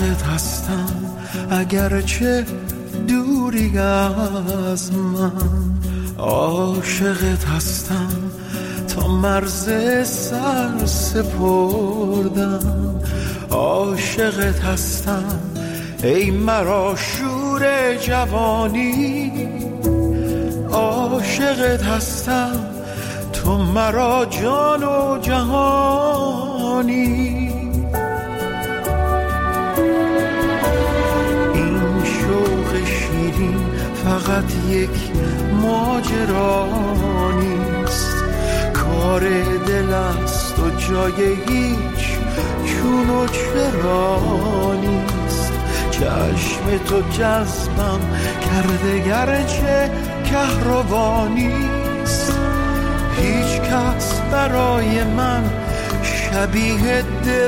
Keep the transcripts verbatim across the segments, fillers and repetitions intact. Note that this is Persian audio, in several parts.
عاشقت هستم اگرچه دوری از من، عاشقت هستم تا مرز سر سپردم، عاشقت هستم ای مرا شور جوانی، عاشقت هستم تو مرا جان و جهانی. این شوق شیرین فقط یک ماجرا نیست، کار دل است و جای هیچ چون و چرا نیست. چشم تو جذبم کرده گرچه کهربا نیست، هیچ کس برای من شبیه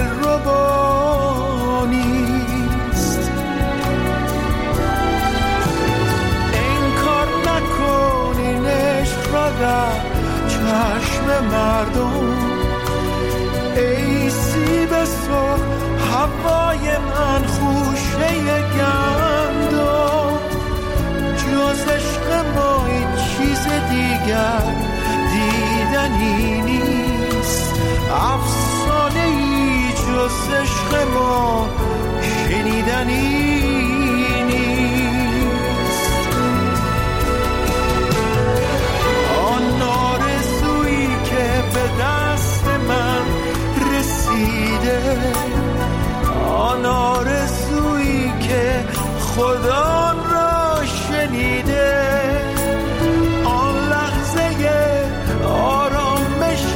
دلربا نیست. انکار نکنین عشق را در چشم مردم، ای سیب سرخ هوای من خوشه گندم، جز عشق ما این چیز دیگر دیدنی نیست، افسانه ای جز عشق ما شنیدنی نیست. آن آرزویی که به دست من رسیده، آن آرزویی که خدا را شنیده، آن لحظه آرامش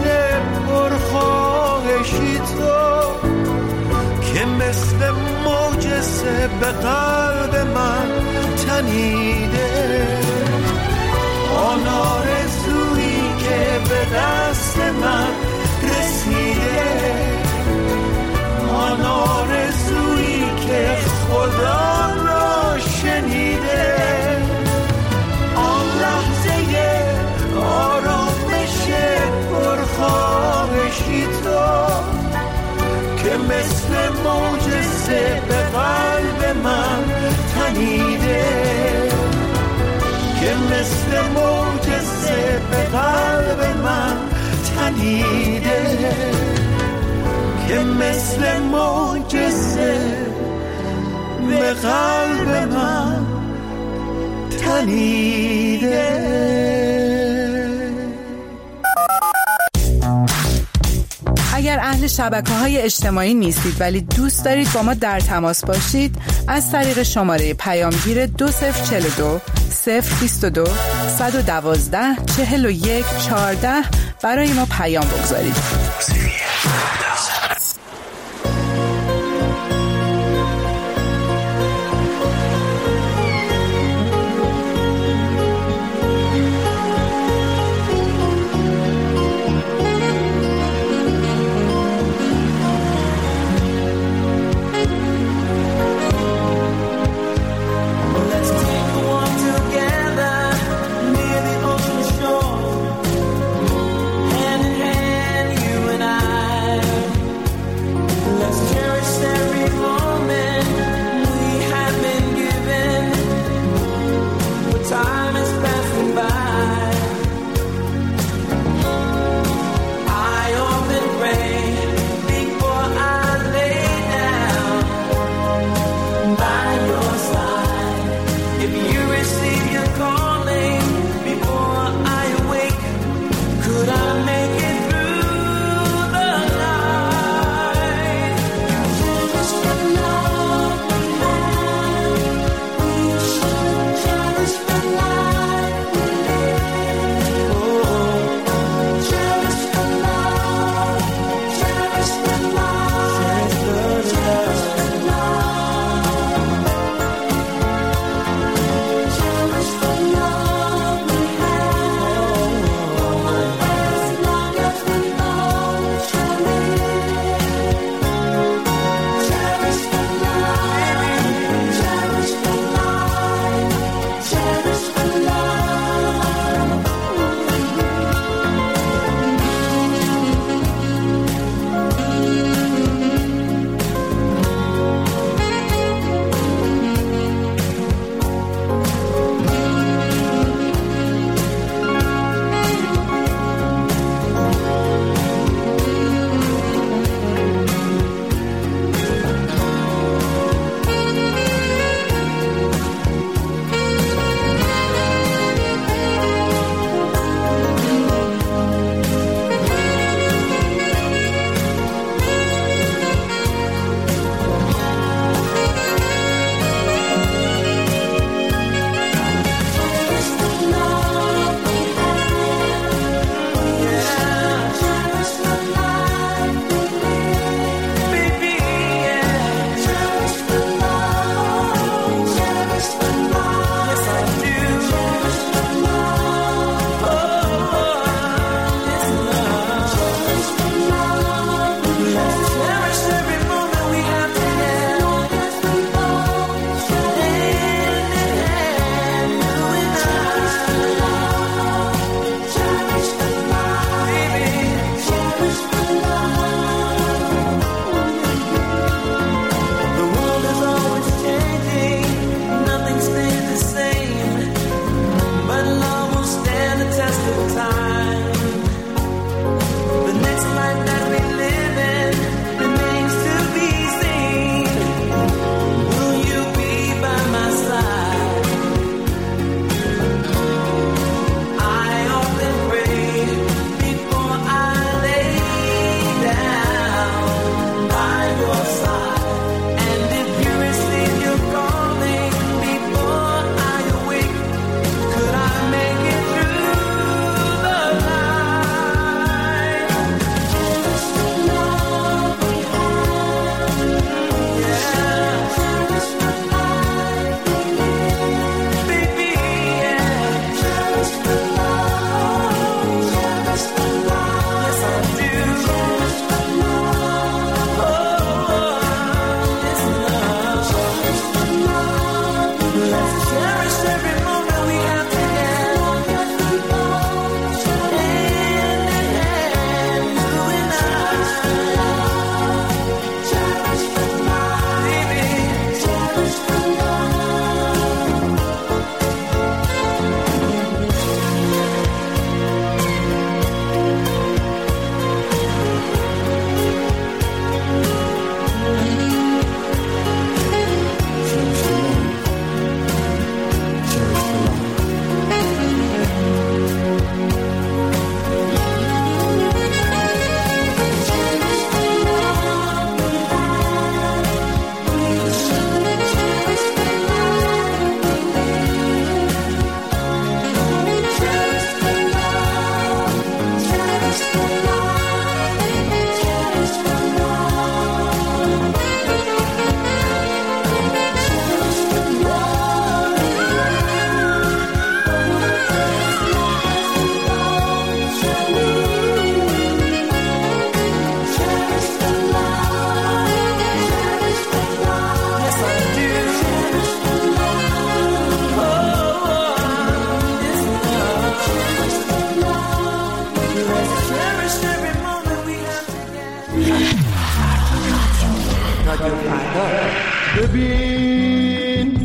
پرخواهشی تو که مثل معجزه به قلب من تنیده، آن آرزویی که به دست من رسیده، آن آرزویی که خدا را شنیده، آن لحظه آرامش پرخواهشی تو که مثل معجزه به قلب من تنیده، که مثل معجزه به قلب من تنیده، که مثل معجزه به قلب من تنیده. اگر اهل شبکه‌های اجتماعی نیستید ولی دوست دارید با ما در تماس باشید، از طریق شماره پیامگیر دو صفر چهل و دو صفر بیست و دو صد و دوازده چهل و یک چهارده برای ما پیام بگذارید. Hand in hand, you and I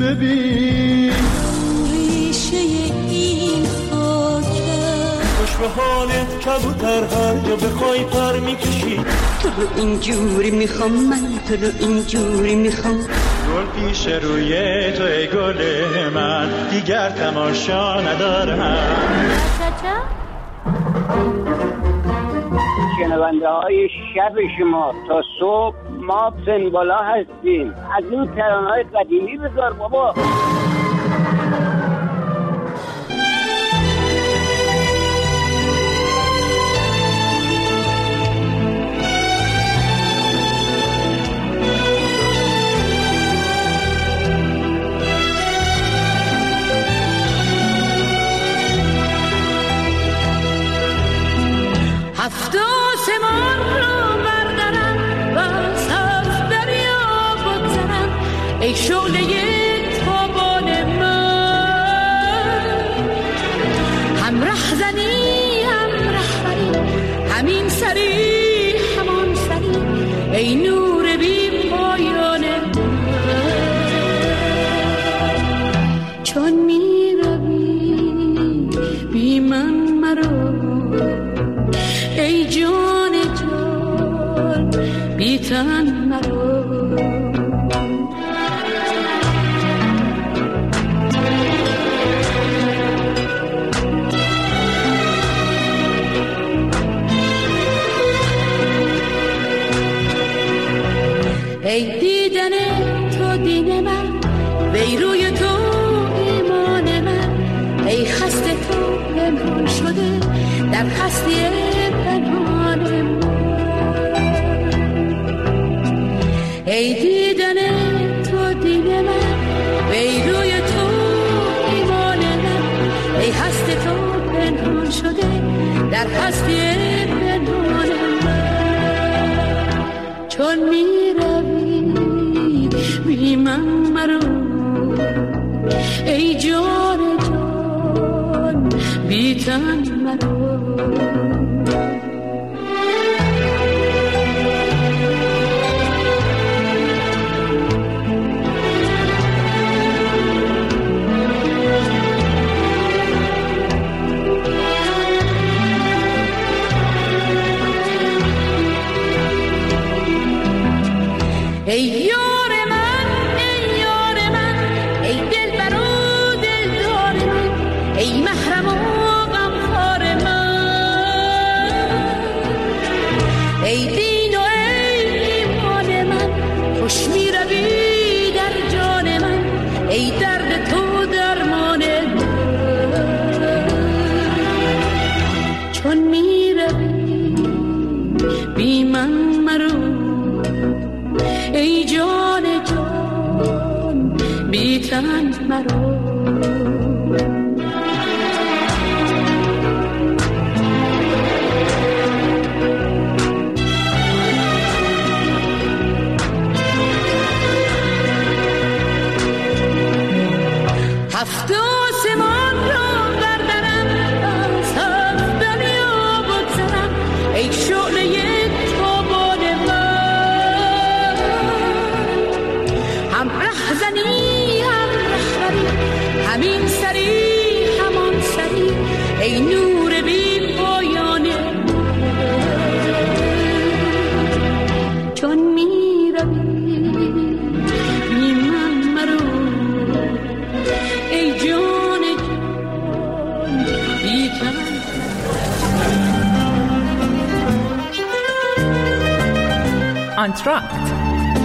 ببین ریشه این خاکه خوش به حال کبوتر هر جا بخوای پر میکشی تو رو اینجوری میخوام من تو رو اینجوری میخوام گل پیش روی تو ای گل من دیگر تماشا ندارم شنونده های شب شما تا صبح ما سنبالا هستیم از این ترانه های قدیمی بذار بابا هفت آسمان رو بردارم و صف دریا بگذارم ای شعله تابان من هم ره زنی هم رهبری همین سری همان سری ای نور بی پایان من چون می روی بی من مرو ای جان جان بی تن مرو ای دیدن تو دین من وی روی تو ایمان من ای خسته تو پنهان شده در هستی پنهان من ای دیدن تو دین من وی روی تو ایمان من ای هست تو پنهان شده در هستی پنهان من چون می روی بی من مرو ای جان جان بی تن مرو ای یار من ای یار من ای دلبر و دلدار من ای محرم و غمخوار من ای دین و ای ایمان من خوش می روی در جان من ای درد تو درمان من چون می روی بی من مرو ای جان جان بی تن مرو هفت آسمان رو بردارم از هفت دریا بگذرم ای شعله تابان من هم ره زنی هم رهبری همین سری همان سری ای نور بی پایان من چون می روی بی من مرو ای جان جان بی تن آنتراکت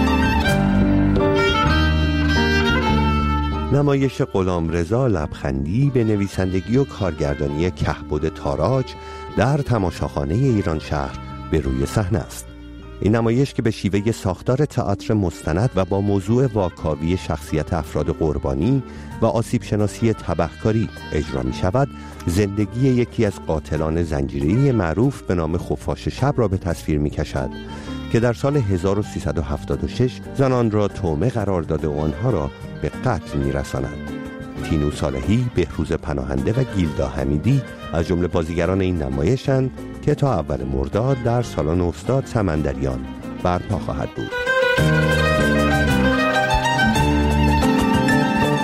نمایش غلامرضا لبخندی به نویسندگی و کارگردانی کهبد تاراج در تماشاخانه ایران شهر به روی صحنه است. این نمایش که به شیوه ساختار تئاتر مستند و با موضوع واکاوی شخصیت افراد قربانی و آسیب شناسی تبهکاری اجرا می شود، زندگی یکی از قاتلان زنجیره‌ای معروف به نام خفاش شب را به تصویر می کشد که در سال هزار و سیصد و هفتاد و شش زنان را تومه قرار داده و آنها را به قتل می رساند. تینو صالحی، بهروز پناهنده و گیلدا حمیدی از جمله بازیگران این نمایشند که تا اول مرداد در سالن استاد سمندریان برپا خواهد بود.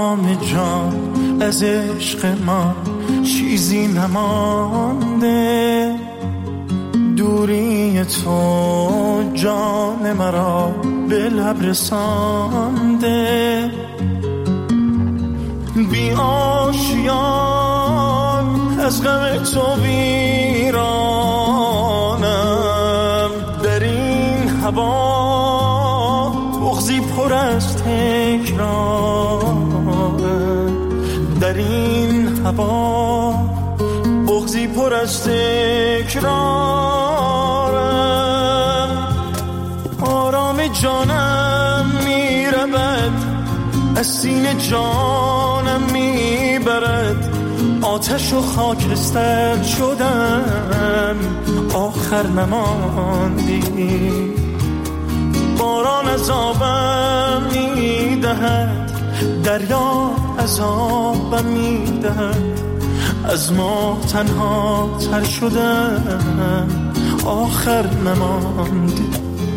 آرام جان از عشق ما چیزی نمانده، دوری تو جان مرا به لب رسانده. بی آشیان از غم تو ویرانم، در این هوا بغضی پر از تکرارم، در این هوا بغضی پر از تکرارم. آرام جانم میرود از سینه، جانم میبرد آتش و خاکستر شدم، آخر نماندی. باران عذابم میدهد، دریا عذابم میدهد، از ما تنها تر شدم، آخر نماندی.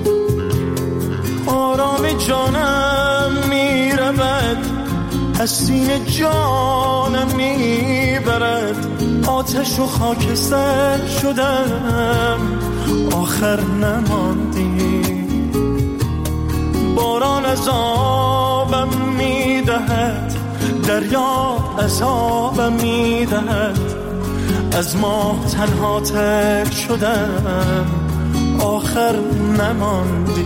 آرام جانم میرود از سینه، جانم میبرد آتش و خاکستر شدم، آخر نماندی. باران عذابم میدهد، دریا عذابم میدهد، از ما تنها تر شدم، آخر نماندی.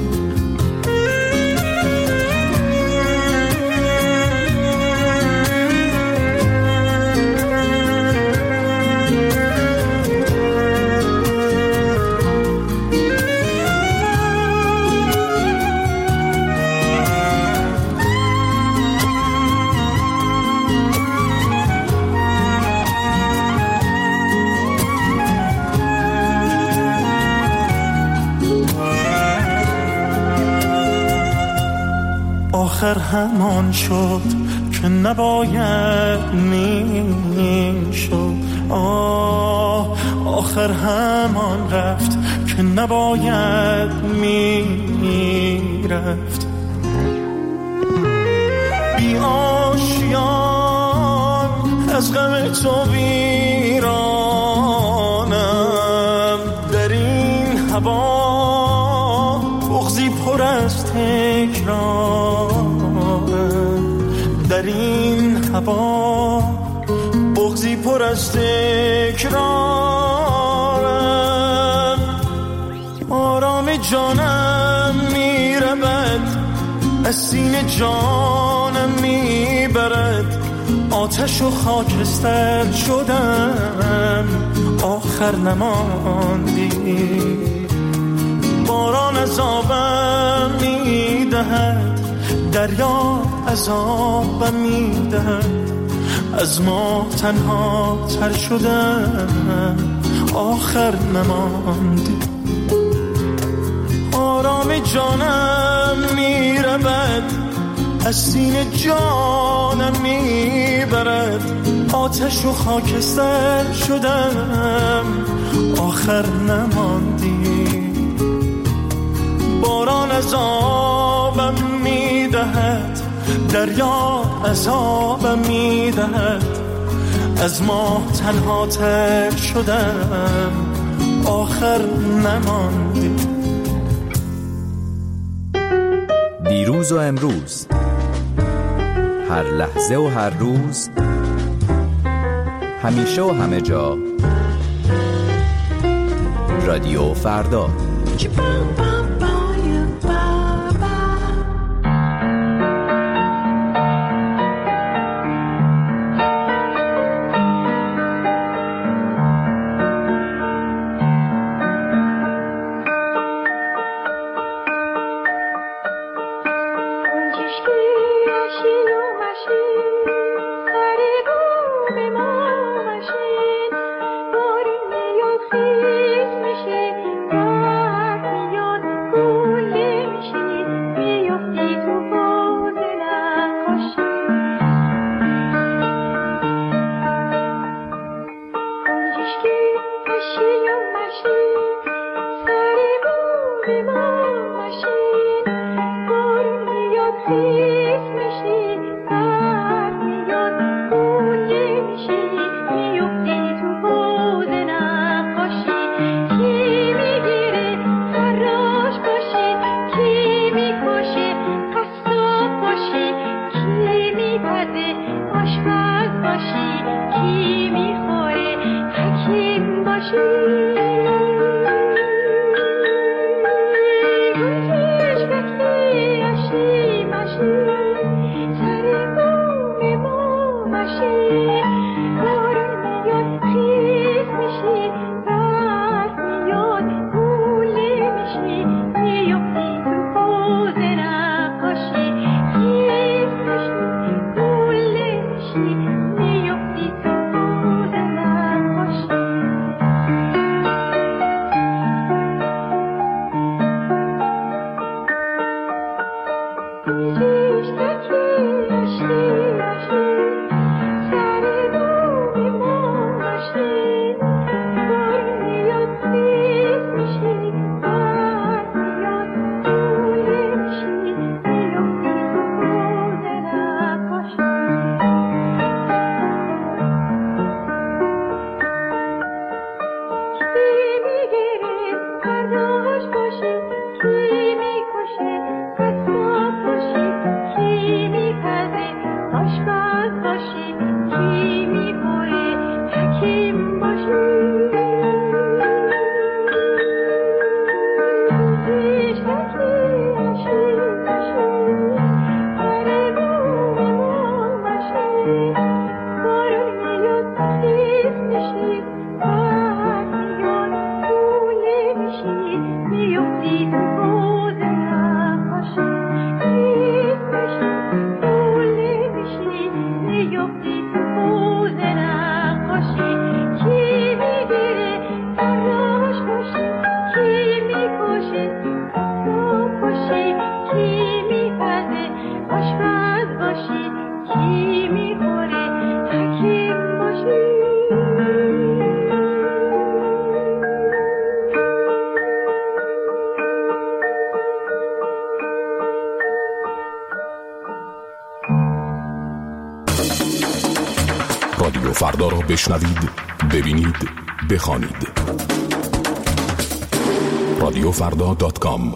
آخر همان شد که نباید میشد، آه آخر همان رفت که نباید میرفت. بی آشیان از غم تو ویرانم، در این هوا بغضی پر از تکرار، در این هوا بغضی پر از تکرارم. آرام جانم میرود از سینه، جانم میبرد آتش و خاکستر شدم، آخر نماندی. باران عذابم میدهد، دریا عذابم میدهد، از ما تنها تر شدم، آخر نماندی. آرام جانم میرود از سینه، جانم میبرد آتش و خاکستر شدم، آخر نماندی. باران عذابم میدهد، دریا عذابم میدهد، از ما تنها تر شدم، آخر نماندی. دیروز و امروز، هر لحظه و هر روز، همیشه و همه جا، رادیو فردا. یاد رادیو فردا را بشنوید، ببینید، بخوانید. رادیو فردا دات کام.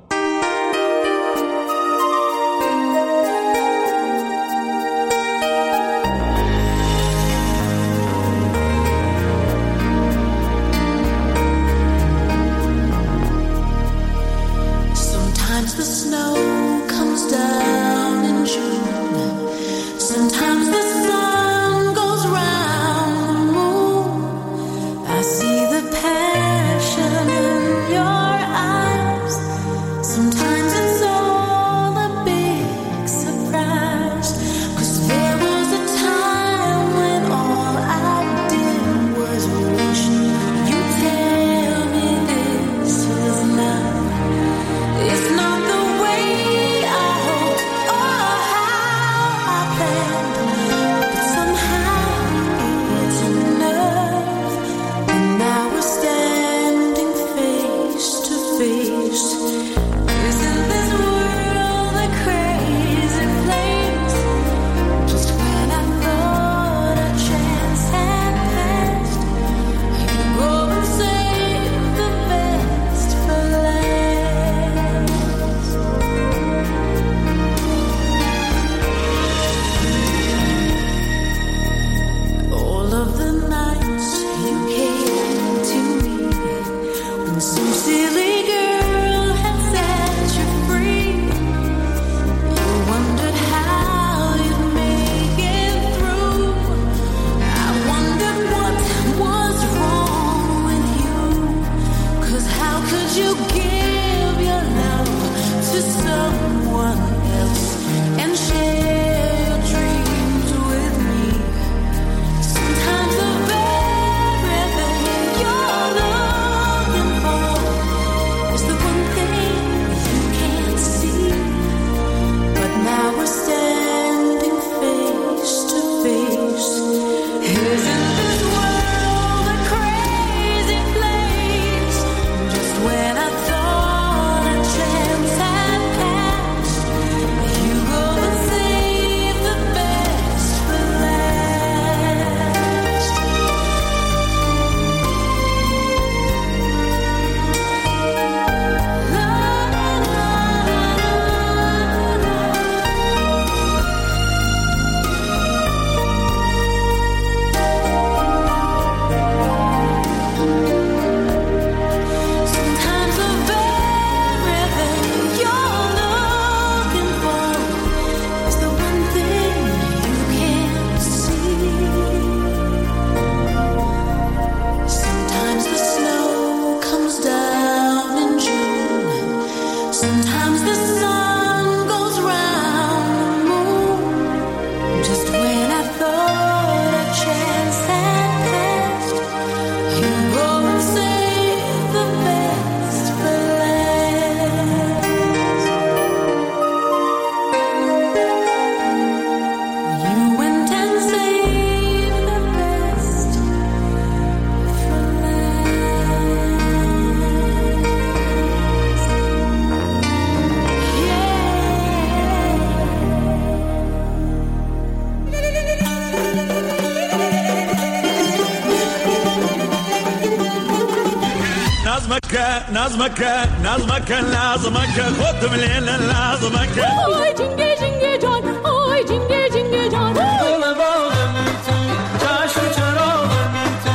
نظمك نظمك لازمك خد من هنا لازمك آی جنگه جنگه جان آی جنگه جنگه جان دل باغم تو چشم چراغم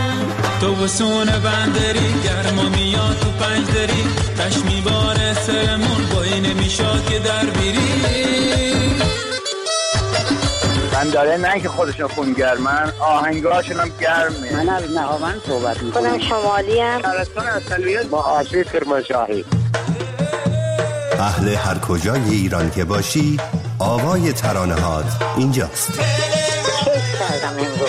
تو تو وسون بندری گرما میاد تو پنج دری تش میباره سرمون بایی نمیشاد که در بیری بنداره نه که خودشون خونگرمن آهنگاشون هم گرمه. من از نهاوند صحبت میکنم. خودم شمالی ام. شهرستان اصلیت با آشی کرمانشاهی. اهل هر کجای ایران که باشی آوای ترانه‌هات اینجاست. کیف کردم امروز.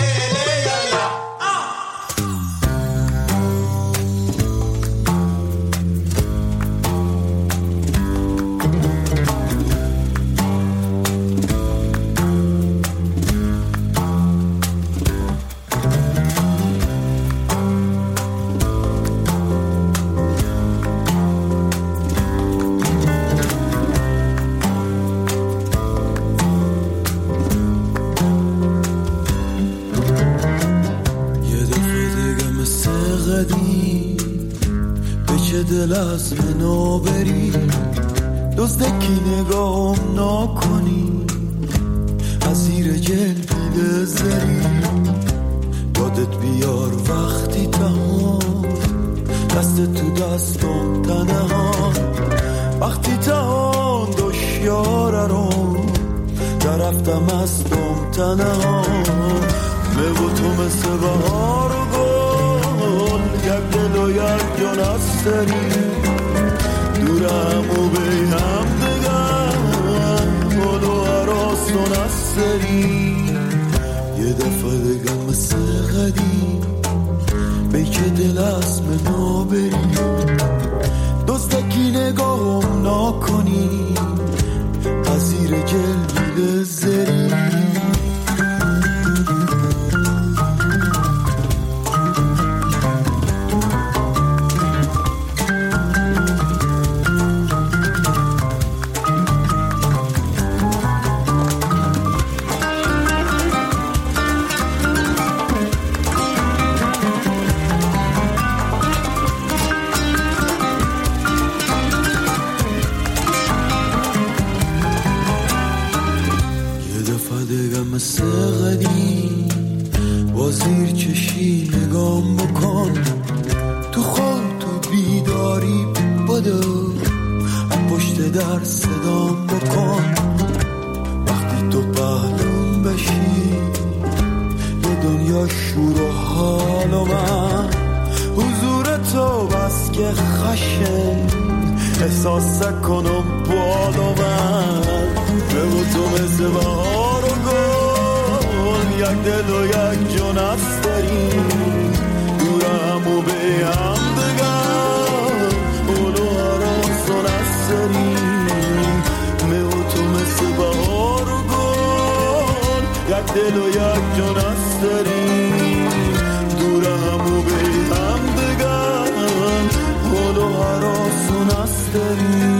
دل از منو بری، دزدکی نگاهم نکنی، از زیر جلبیل زری یادت بیار وقتی تهان دست تو دستم تنها، وقتی تهان دشیاره رو درفتم از دم تنها، به و تو مثل بهار و گل یک دل و یک جان از سری دورم و به هم دگم گل و عراستون از سری یه دفعه دگم مثل قدیم به که دل از منو بری، دزدکی نگاهم نکنی، از زیر جلبیل زری مثل قدیم با زیر چشی نگام بکن، تو خواب تو بیداری بدو از پشت در صدام بکن، وقتی تو پهلوم بشی یه دنیا شور و حال و من حضور تو بس که خشن احساس کنم بال و من به تو مثل بهار و گل یک دل و یک جان است داریم دورم و به هم دگم اولو عراستون است داریم به تو مثل بهار و گل یک دل و یک جان است داریم دورم و به هم دگم اولو عراستون است داریم.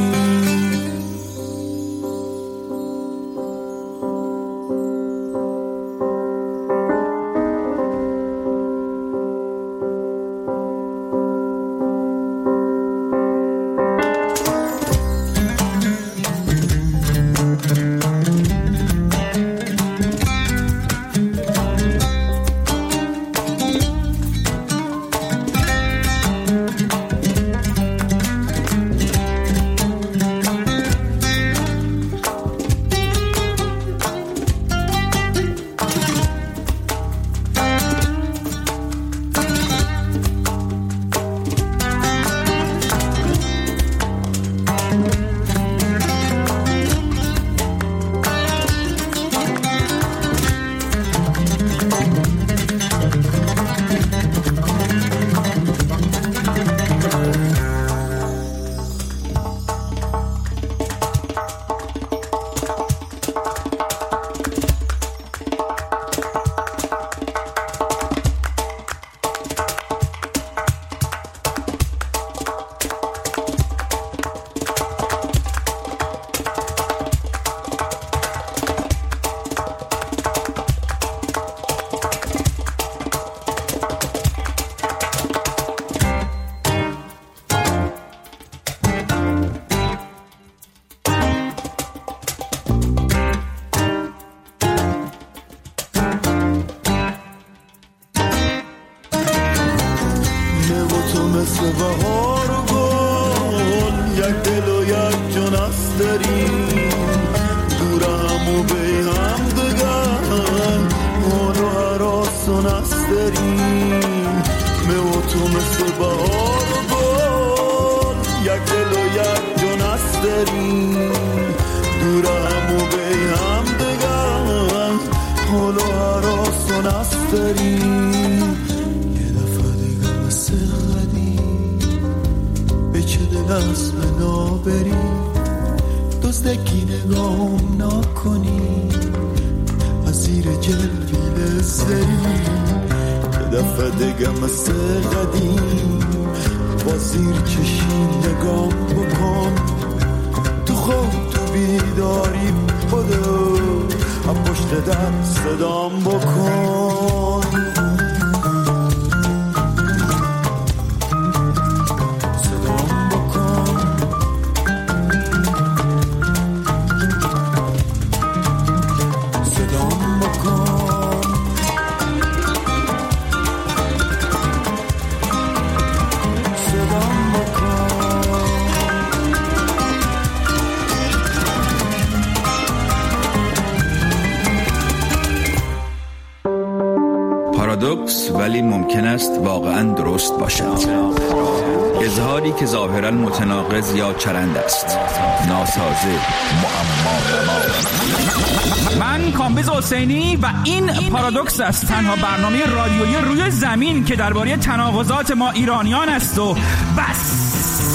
پارادوکس ولی ممکن است واقعاً درست باشد. اظهاری که ظاهراً متناقض یا چرند است. ناسازه، معما. من کامبیز حسینی و این پارادوکس است، تنها برنامه رادیویی روی زمین که درباره تناقضات ما ایرانیان است و بس.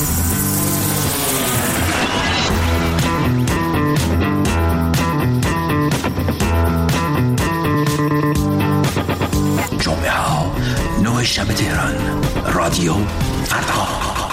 جمعه ها نه شب تهران، رادیو فردا.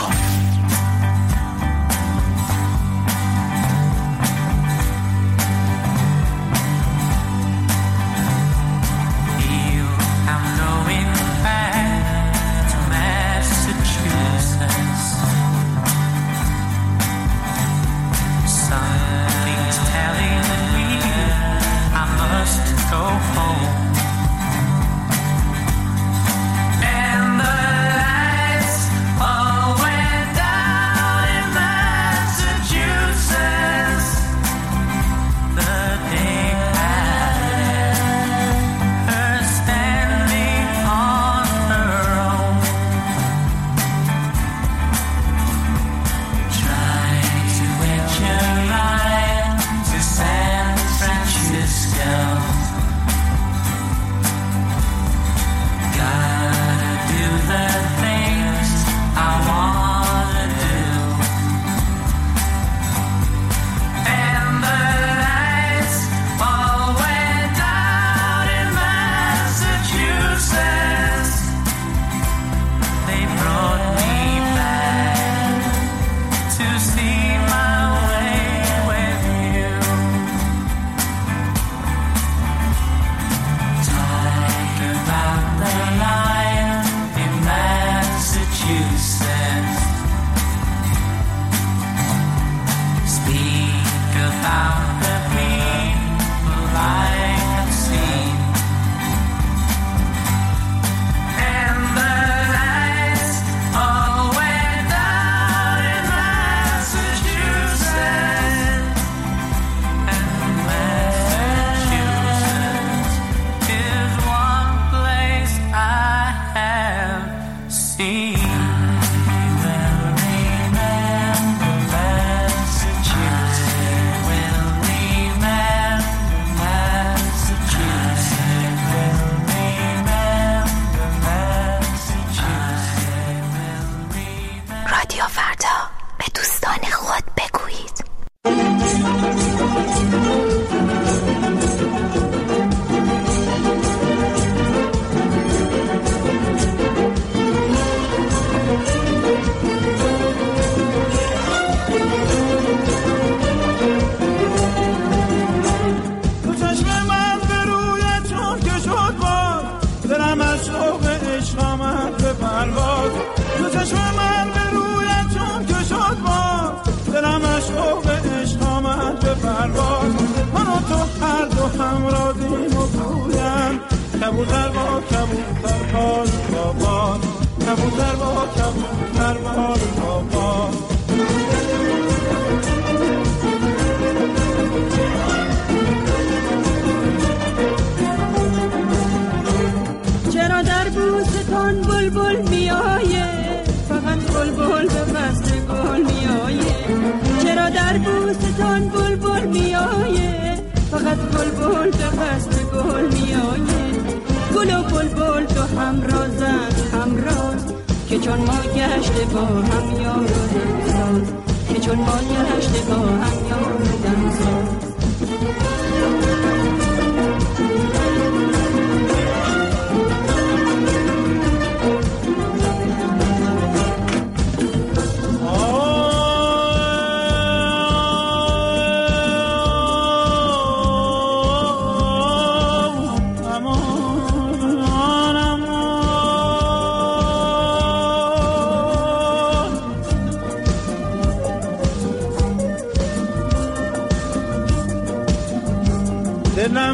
دلم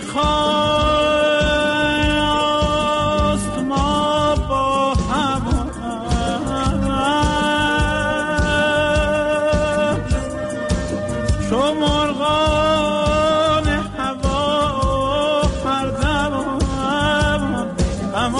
میخواست ما با هم چو مرغان هوا هر دم اما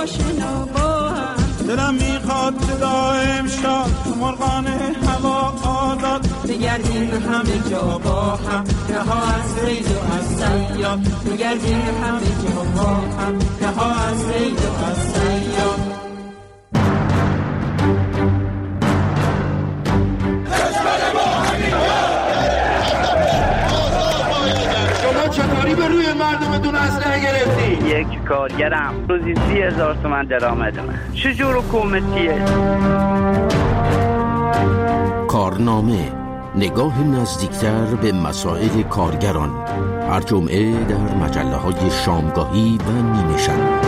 آشنا با هم. دلم میخواد که دائم شاد مرغان هوا آزاد بگردیم همه جا با هم، رها از ریز و از سیاد. بگردیم همه جا با هم، رها از ریز و از سیاد. چطوری به روی مردمتون اسلحه گرفتی؟ یک کارگرم روزی سی هزار تومن درآمد من. چجور حکومتیه؟ کارنامه، نگاه نزدیکتر به مسائل کارگران، هر جمعه در مجله های شامگاهی و نیمه شب.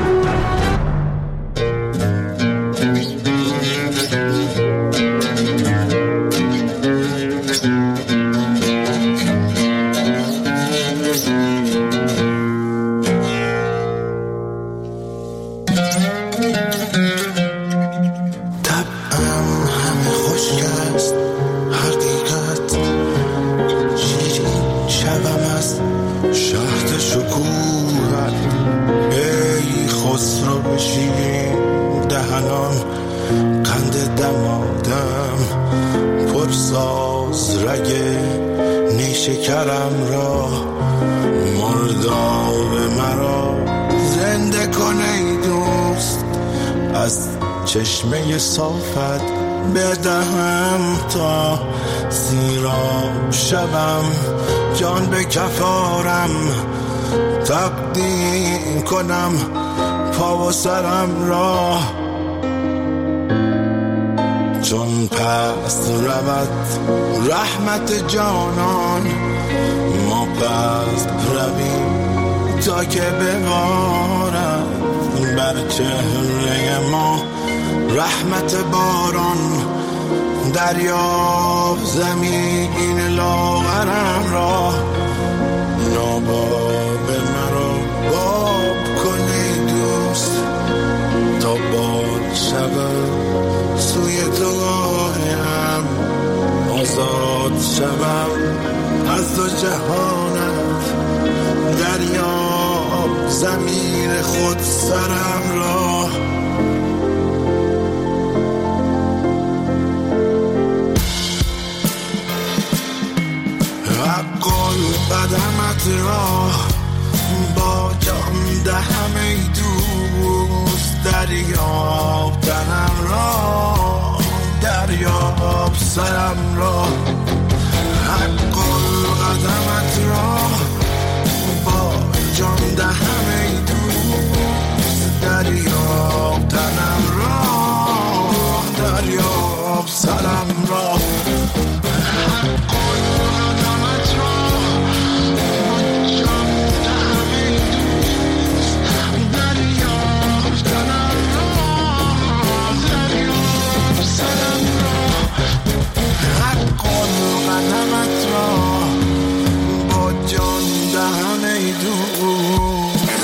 شکرم را مرداب مرا زنده کن ای دوست، از چشمه صافت بدهم تا سیراب شوم، جان به کفارم تقدیم کنم پا و سرم را، چون پس رود رحمت جانان ما پس رویم تا که ببارد بر چهره ما رحمت باران. دریاب زمین لاغرم را، ناباب مرا باب کنی دوست تا باد شود سوی تو آیم، آزاد شوم از دو جهانت. دریاب زمین خود سرم را، حق قدمت را با جان دهم ای دوست. دریاب تنم را، دریاب سرم را، حق قدمت را با جان دهم ای دوست. دریاب تنم را، دریاب سرم را، حق قدمت را با جان دهم ای دوست. دریاب تنم را، دریاب سرم را، حق قدمت را با جان دهم ای دوست.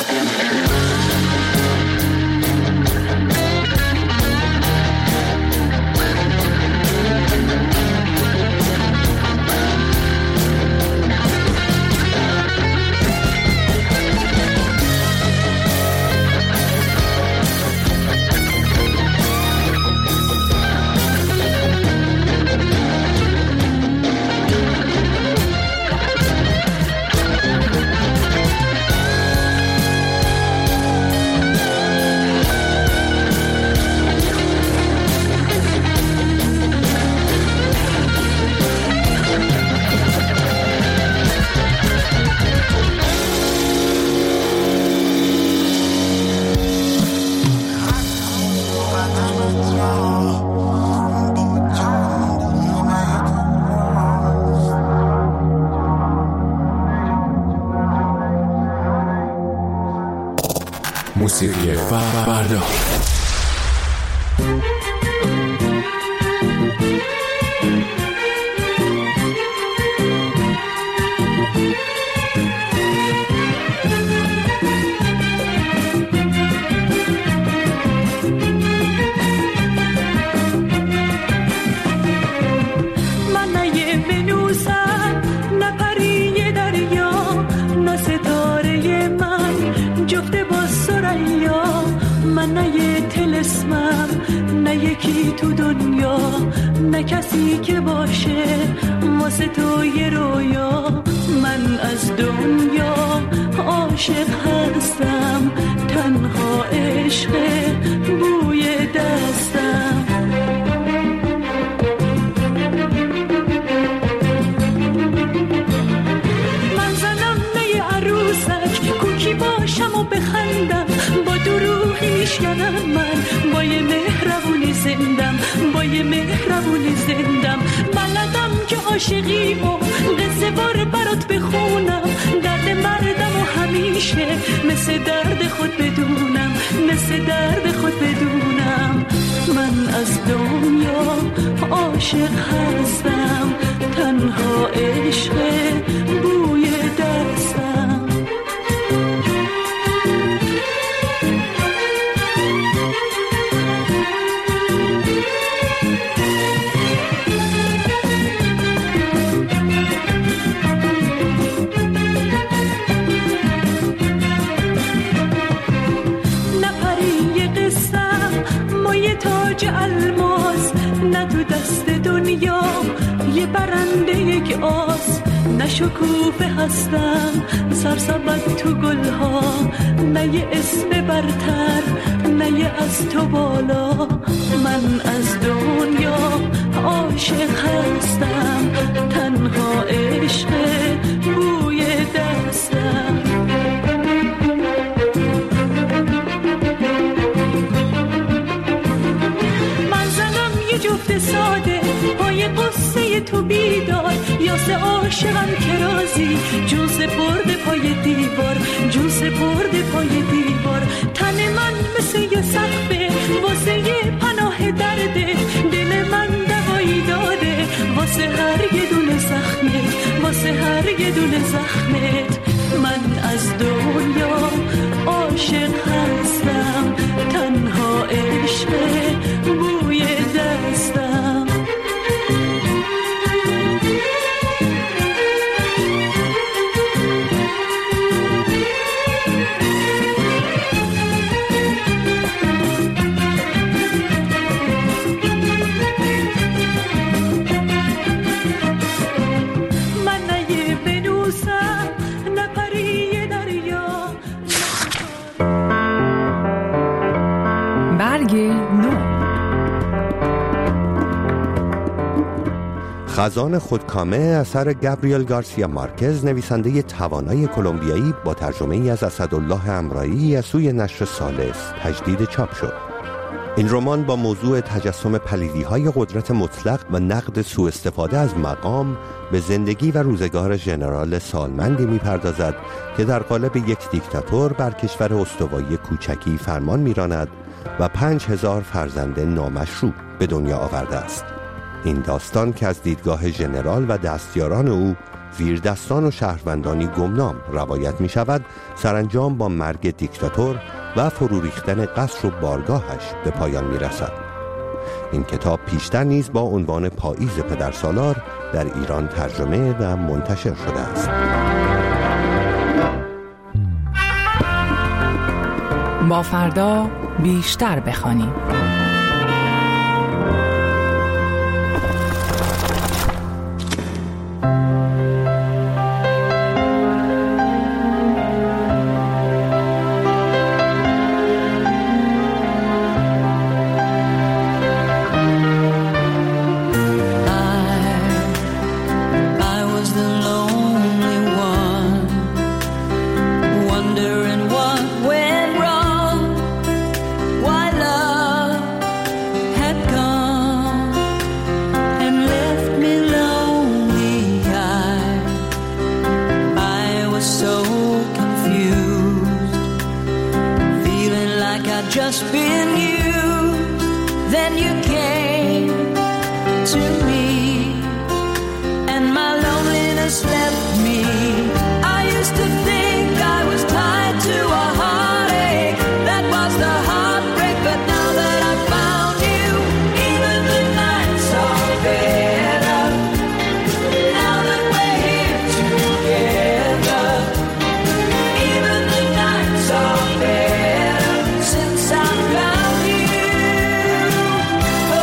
موسیقی فردا. من یکی تو دنیا، نه کسی که باشه واسه تو یه رویا. من از دنیا عاشق هستم، تنها عشق بوی دستم. من زنم نه عروسک، کوکی باشم و بخندم، با دروغی میشکنم من، با یه مهربونی زندم، با یه مهربونی زندم. بلدم که عاشقی و قصه بار برات بخونم، درد مردم و همیشه مثل درد خود بدونم، مثل درد خود بدونم. من از دنیا عاشق هستم، تنها عشق بوی دستم. تاج الماس نه تو دست دنیا، یه برنده یک آس. نه شکوفه هستم سرسبد تو گلها، نه یه اسم برتر، نه یه از تو بالا. من از دنیا عاشق هستم، تنها عشق بوی دستم. جفت ساده پای قصه تو بیدار، یاسه عاشقم که رازی جون سپرده پای دیوار، جون سپرده پای دیوار. تن من مثل یه سقفه واسه یه پناه درده، دل من دوایی داده واسه هر یه دونه زخمت، واسه هر یه دونه زخمت. من از دنیا عاشق هستم، تنها عشق بوی دستم. من نه یه بنوسم نه پری دریا. برگ نو. خزان خودکامه اثر گابریل گارسیا مارکز، نویسنده توانای کلمبیایی، با ترجمه ای از اسدالله امرایی از سوی نشر ثالث تجدید چاپ شد. این رمان با موضوع تجسم پلیدی‌های قدرت مطلق و نقد سوء استفاده از مقام به زندگی و روزگار ژنرال سالمندی می‌پردازد که در قالب یک دیکتاتور بر کشور استوایی کوچکی فرمان می‌راند و پنج هزار فرزند نامشروع به دنیا آورده است. این داستان که از دیدگاه ژنرال و دستیاران او، زیردستان و شهروندانی گمنام روایت می شود، سرانجام با مرگ دیکتاتور و فرو ریختن قصر و بارگاهش به پایان می رسد. این کتاب پیشتر نیز با عنوان پاییز پدرسالار در ایران ترجمه و منتشر شده است. با فردا بیشتر بخوانیم. Just been used, then you came to me, and my loneliness left me. I used to think I was tied to a heartache, that was the heartbreak, but now that I found you, even the nights are better, now that we're here together, even the nights are better. Since I found you,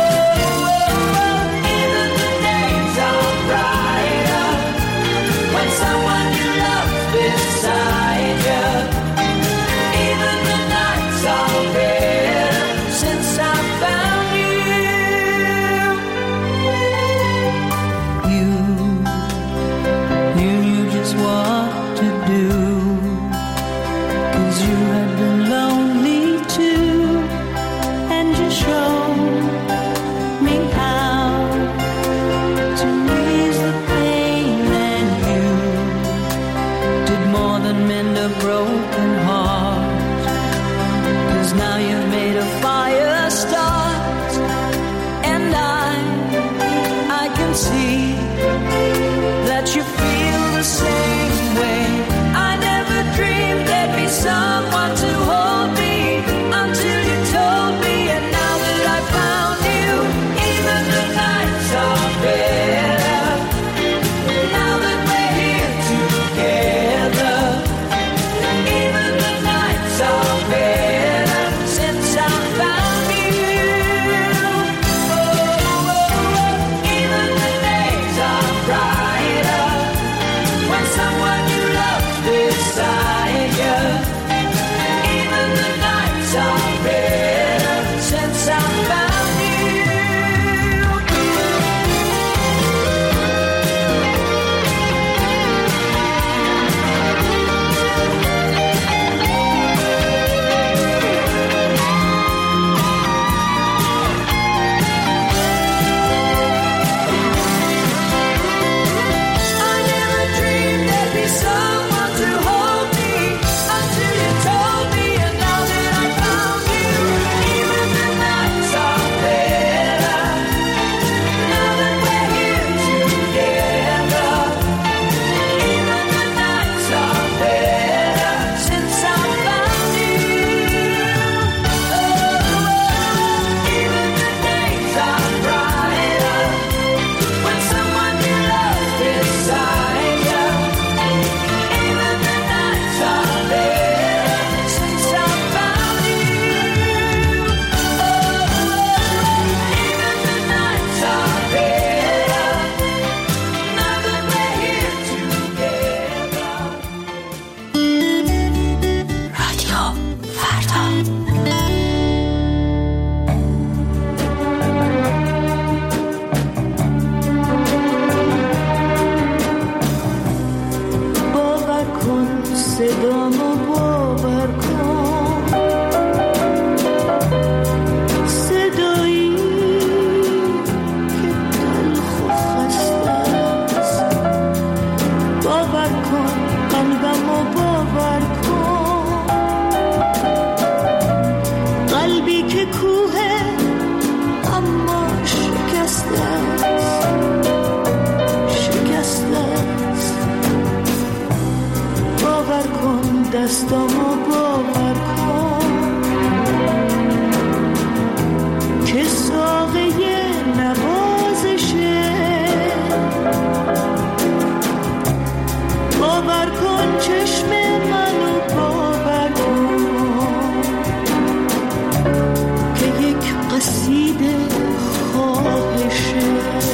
امید خواهشه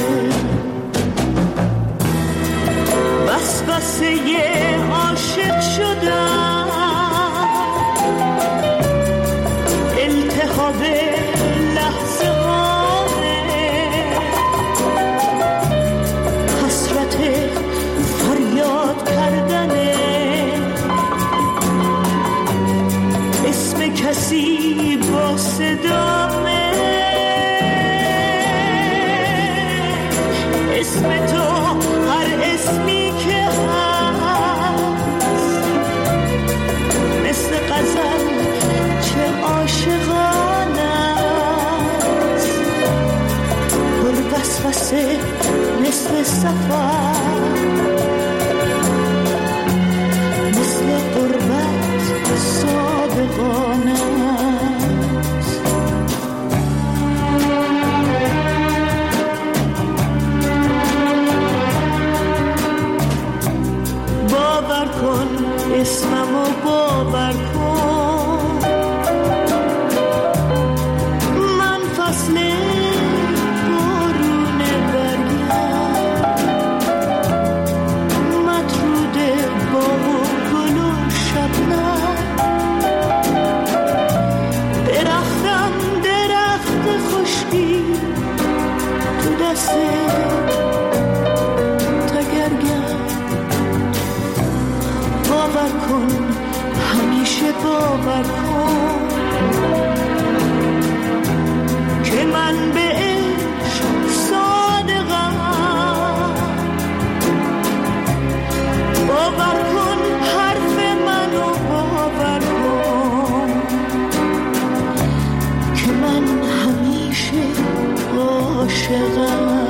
وسوسه عاشق شدم التهاب لحظه هامه حسرت فریاد کردنه اسم کسی با صدامه اسم تو هر اسمی که هست مثل غزل چه عاشقانه است پر وسوسه مثل سفر مثل غربت صادقانه است باور کن اسممو باور کن من فصل بارون برگم مطرود باغ و گل و شبنم درختم درخت خشکی تو دست تگرگم باور کن همیشه باور کن که من به عشق صادقم باور کن حرف منو باور کن که من همیشه عاشقم